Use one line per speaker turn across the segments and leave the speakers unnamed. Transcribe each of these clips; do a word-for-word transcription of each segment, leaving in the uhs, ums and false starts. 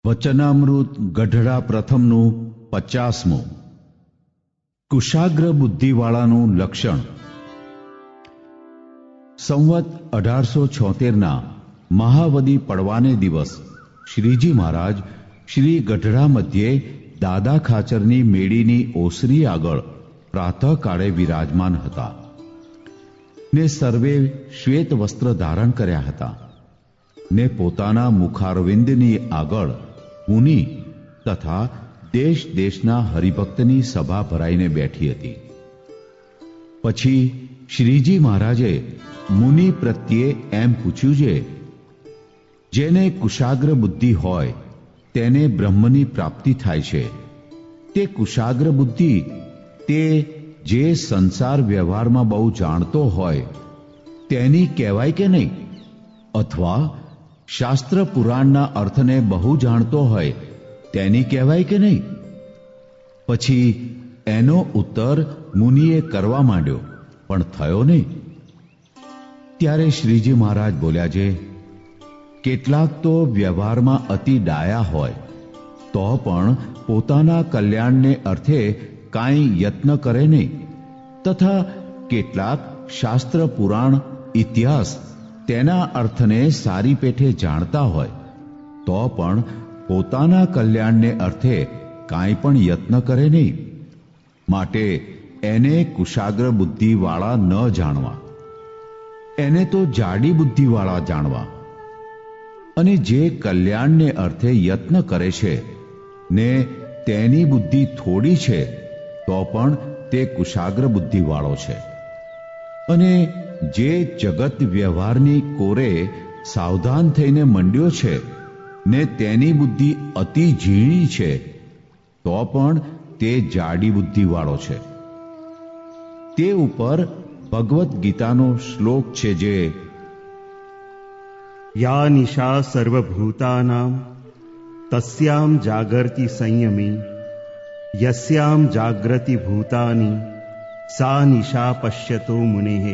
વચનામૃત ગઢડા પ્રથમનું પચાસમું. કુશાગ્ર બુદ્ધિવાળાનું લક્ષણ. સંવત અઢારસો છોતેરના મહાવદી પડવાને દિવસ શ્રીજી મહારાજ શ્રી ગઢડા મધ્યે દાદા ખાચરની મેળીની ઓસરી આગળ પ્રાતઃકાળે વિરાજમાન હતા ને સર્વે શ્વેત વસ્ત્ર ધારણ કર્યા હતા ને પોતાના મુખારવિંદની આગળ મુનિ તથા દેશ દેશના હરિભક્તની સભા ભરાઈને બેઠી હતી. પછી શ્રીજી મહારાજે મુનિ પ્રત્યે એમ પૂછ્યું છે, જેને કુશાગ્ર બુદ્ધિ હોય તેને બ્રહ્મની પ્રાપ્તિ થાય છે. તે કુશાગ્ર બુદ્ધિ તે જે સંસાર વ્યવહારમાં બહુ જાણતો હોય તેની કહેવાય કે નહીં? અથવા શાસ્ત્ર પુરાણના અર્થને બહુ જાણતો હોય તેની કહેવાય કે નહીં? પછી એનો ઉત્તર મુનિએ કરવા માંડ્યો, પણ થયો નહીં. ત્યારે શ્રીજી મહારાજ બોલ્યા છે, કેટલાક તો વ્યવહારમાં અતિ ડાયા હોય તો પણ પોતાના કલ્યાણને અર્થે કાંઈ યત્ન કરે નહીં, તથા કેટલાક શાસ્ત્ર પુરાણ ઇતિહાસ તેના અર્થને સારી પેઠે જાણતા હોય તો પણ પોતાના કલ્યાણને અર્થે કાંઈ પણ યત્ન કરે નહીં. માટે એને કુશાગ્ર બુદ્ધિવાળા ન જાણવા, એને તો જાડી બુદ્ધિવાળા જાણવા. અને જે કલ્યાણને અર્થે યત્ન કરે છે ને તેની બુદ્ધિ થોડી છે તો પણ તે કુશાગ્ર બુદ્ધિવાળો છે. અને જે જગત વ્યવહારની કોરે સાવધાન થઈને મંડ્યો છે ને તેની બુદ્ધિ અતિ ઝીણી છે તો પણ તે જાડી બુદ્ધિવાળો છે. તે ઉપર ભગવદ્ ગીતાનો શ્લોક છે જે
યા નિશા સર્વભૂતાનામ તસ્યામ જાગર્તિ સંયમી યસ્યામ જાગ્રતિ ભૂતાની સા નિશા પશ્યતો મુનેહે.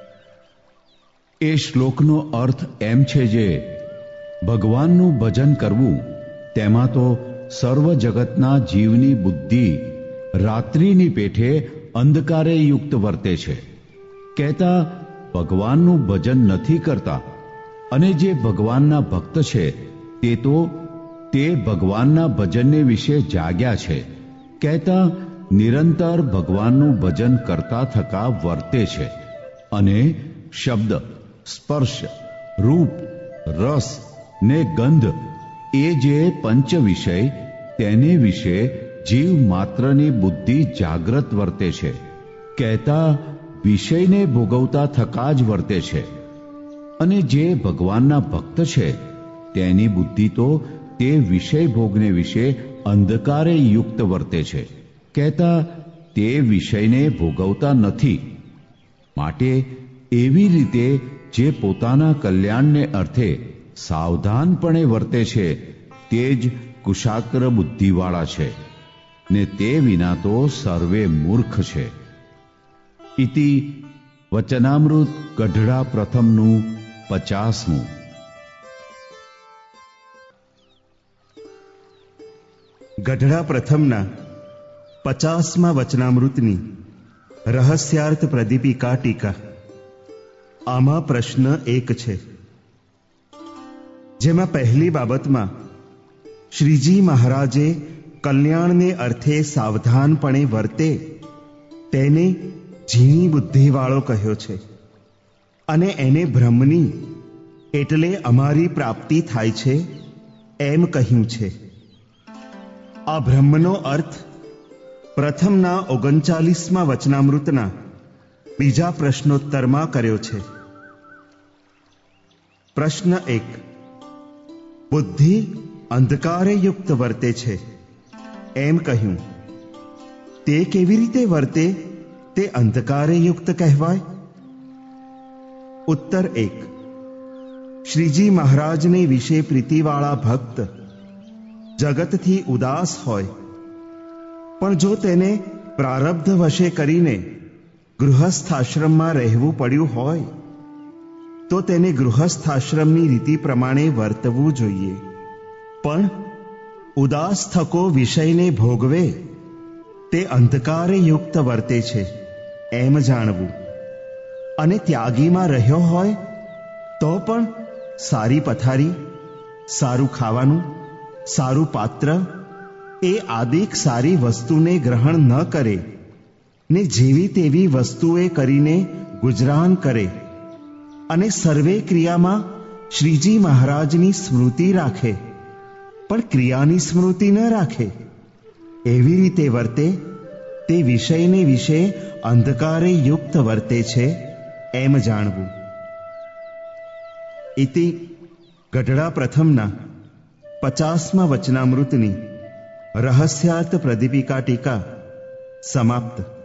એ શ્લોકનો અર્થ એમ છે જે ભગવાનનું ભજન કરવું તેમાં તો સર્વ જગતના જીવની બુદ્ધિ રાત્રિની પેઠે અંધકારે યુક્ત વર્તે છે. કહેતા ભગવાનનું ભજન નથી કરતા, અને જે ભગવાનના ભક્ત છે તે તો તે ભગવાનના ભજનને વિશે જાગ્યા છે. કહેતા નિરંતર ભગવાનનું ભજન કરતા થકા વર્તે છે. અને શબ્દ, સ્પર્શ, રૂપ, રસ ને ગંધ એ જે પંચ વિષય તેને વિશે જીવ માત્રની બુદ્ધિ જાગ્રત વર્તે છે. કહેતા વિષયને ભોગવતા થકા જ વર્તે છે. અને જે ભગવાનના ભક્ત છે તેની બુદ્ધિ તો તે વિષય ભોગને વિશે અંધકારે યુક્ત વર્તે છે. કહેતા તે વિષયને ભોગવતા નથી. માટે એવી રીતે જે પોતાના કલ્યાણને અર્થે સાવધાનપણે વર્તે છે તે જ કુશાગ્ર બુદ્ધિવાળા છે, ને તે વિના તો સર્વે મૂર્ખ છે. ઇતિ વચનામૃત ગઢડા પ્રથમનું પચાસમું.
ગઢડા પ્રથમના પચાસમા વચનામૃતની રહસ્યાર્થ પ્રદીપિકા ટીકા. આમાં પ્રશ્ન એક છે, જેમાં પહેલી બાબતમાં શ્રીજી મહારાજે કલ્યાણને અર્થે સાવધાનપણે વર્તે તેને ઝીણી બુદ્ધિવાળો કહ્યો છે, અને એને બ્રહ્મની એટલે અમારી પ્રાપ્તિ થાય છે એમ કહ્યું છે. આ બ્રહ્મનો અર્થ પ્રથમના ઓગણચાલીસમાં વચનામૃતના બીજા પ્રશ્નોત્તરમાં કર્યો છે. પ્રશ્ન એક, બુદ્ધિ અંધકારે યુક્ત વર્તે છે એમ કહ્યું, તે કેવી રીતે વર્તે તે અંધકારે યુક્ત કહેવાય? ઉત્તર એક, શ્રીજી મહારાજને વિશે પ્રીતિવાળા ભક્ત જગતથી ઉદાસ હોય, પણ જો તેને પ્રારબ્ધ વશે કરીને ગૃહસ્થાશ્રમમાં રહેવું પડ્યું હોય તો તેને ગૃહસ્થાશ્રમની રીતિ પ્રમાણે વર્તવું જોઈએ. પણ ઉદાસ થકો વિષયને ભોગવે તે અંધકારે યુક્ત વર્તે છે એમ જાણવું. અને ત્યાગીમાં રહ્યો હોય તો પણ સારી પથારી, સારું ખાવાનું, સારું પાત્ર એ આદિક સારી વસ્તુને ગ્રહણ ન કરે ને જેવી તેવી વસ્તુએ કરીને ગુજરાન કરે અને સર્વે ક્રિયામાં શ્રીજી મહારાજની સ્મૃતિ રાખે પણ ક્રિયાની સ્મૃતિ ન રાખે, એવી રીતે વર્તે તે વિષયને વિશે અંધકારે યુક્ત વર્તે છે એમ જાણવું. ઇતિ ગઢડા પ્રથમના પચાસમા વચનામૃતની રહસ્યાર્થ પ્રદીપિકા ટીકા સમાપ્ત.